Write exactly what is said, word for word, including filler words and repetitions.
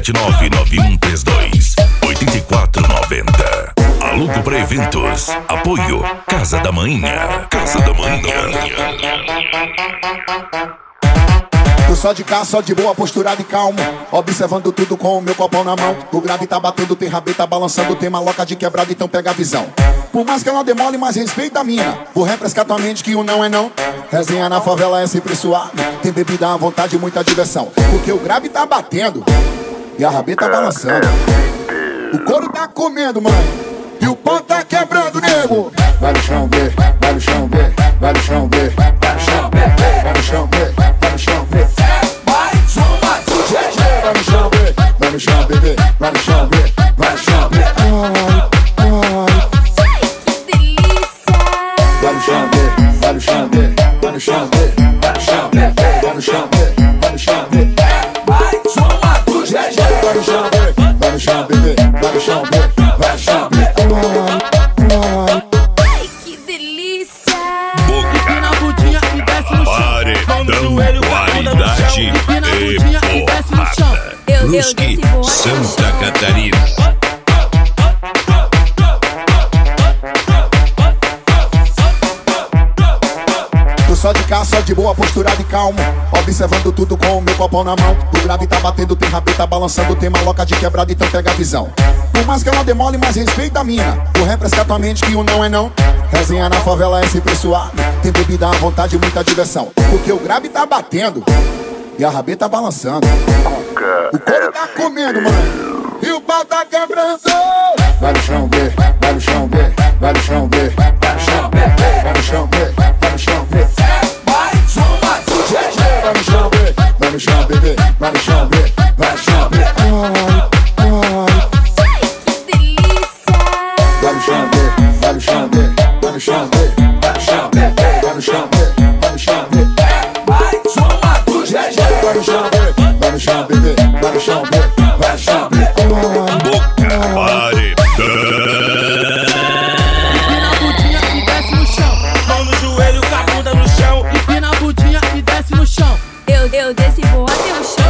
sete nove nove um três dois oito quatro nove zero. Alugo para eventos. Apoio Casa da Manhã. Casa da Manhã. Tô só de cá, só de boa, posturado e calmo, observando tudo com o meu copão na mão. O grave tá batendo, tem rabeta balançando, tem maloca de quebrada, então pega a visão. Por mais que ela demole, mas respeita a mina. Vou refrescar tua mente que o não é não. Resenha na favela é sempre suave. Tem bebida à vontade e muita diversão. Porque o grave tá batendo e a rabeta balançando. O couro tá comendo, mãe, e o pau tá quebrando, nego. Vai no chão, B, vai no chão, B, vai no chão, B, vai no chão, B, vai no chão, B, vai no chão, B. Mais uma do G G. Vai no chão, B, vai no chão, bebê, vai no chão, B, vai no chão, B. Ai, ai. Que delícia. Vai no chão, B, vai no chão, B, vai no chão, B, vai no chão, B, vai no chão, B, vai no chão, B. Mais uma do G G. Vai no chão, B, vai no chão, bebê, vai no chão, B, vai no chão, B. Ai, que delícia. Empina a bundinha e desce no chão. Mão no joelho, bunda no chão. Empina a bundinha e desce no chão. Eu, eu Brusque, desci boa. Santa Catarina. Tô só de cá, só de boa, posturado e calmo, observando tudo com o meu copão na mão. O grave tá batendo, tem rabeta balançando, tem maloca de quebrada, então pega a visão. Por mais que ela demole, mas respeita a mina. Vou refrescar tua mente que o não é não. Resenha na favela é sempre suave. Tem bebida à vontade e muita diversão. Porque o grave tá batendo e a rabeta balançando. O couro tá comendo, mano, e o pau tá quebrando. Vai no chão, B, vai no chão, B, vai no chão, B, vai no chão, B, vai no chão, B, vai no chão, B. Mais uma do G G. Vai no chão, B, vai no chão, bebê, vai no chão, B, vai no chão, B. Ai, ai. Que delícia. Vai no chão, B, vai no chão, B, vai no chão, B, vai no chão, B, vai no chão, B, vai no chão, B. Mais uma do G G. Vai no chão, B, vai no chão, bebê, vai no chão, B, vai no chão, B. Boca, pare. Empina a bundinha e desce no chão. Mão no joelho, com a bunda no chão. Empina a bundinha e desce no chão. Eu, eu desci boa até o chão.